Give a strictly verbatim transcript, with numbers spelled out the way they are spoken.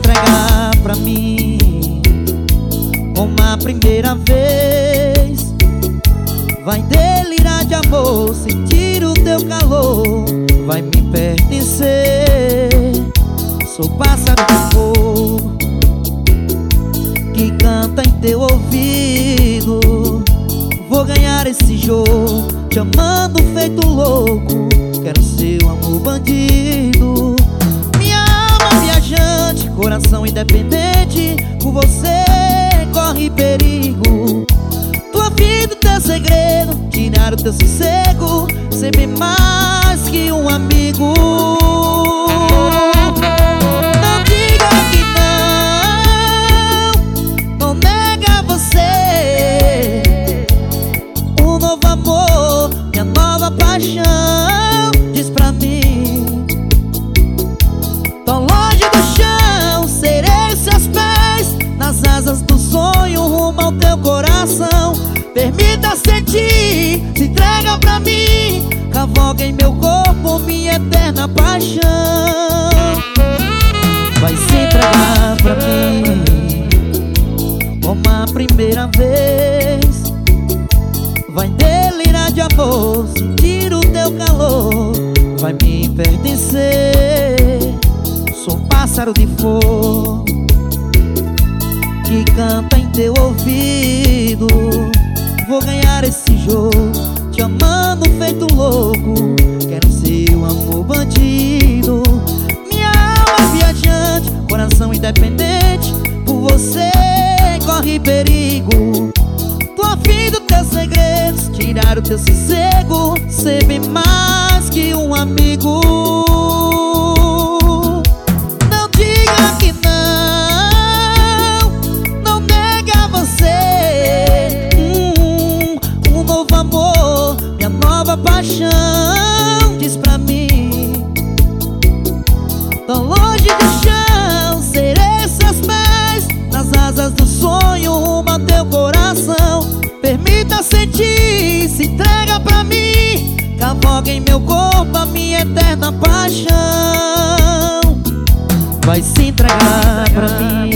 entregar pra mim uma primeira vez. Vai delirar de amor, sentir o teu calor, vai me pertencer. Sou pássaro de fogo que canta em teu ouvido. Vou ganhar esse jogo, te amando feito louco. Quero seu amor bandido. Minha alma viajante, coração independente, por você corre perigo. Tua vida, teu segredo, tirar o teu sossego, sempre mais que um amigo. Não diga que não, não nega você. Um novo amor, minha nova paixão, diz pra mim. Tão longe do chão, serei seus pés, nas asas do sonho, rumo ao teu coração. Permita sentir, se entrega pra mim, cavalga em meu corpo minha eterna paixão. Vai se entregar pra mim uma primeira vez. Vai delirar de amor, sentir o teu calor, vai me pertencer. Sou pássaro de fogo que canta em teu ouvido. Vou ganhar esse jogo, te amando feito louco. Quero seu amor bandido. Minha alma viajante, coração independente, por você corre perigo. Tua vida, teus segredos, tirar o teu sossego, ser bem mais que um amigo. Não diga que não, não nega você. hum, Um novo amor, minha nova paixão, diz pra mim. Tão longe do chão, serei seus pés, nas asas do sonho, rumo ao teu coração. Permita sentir, se entrega pra mim, cavalga em meu corpo a minha eterna paixão. Vai se entregar pra mim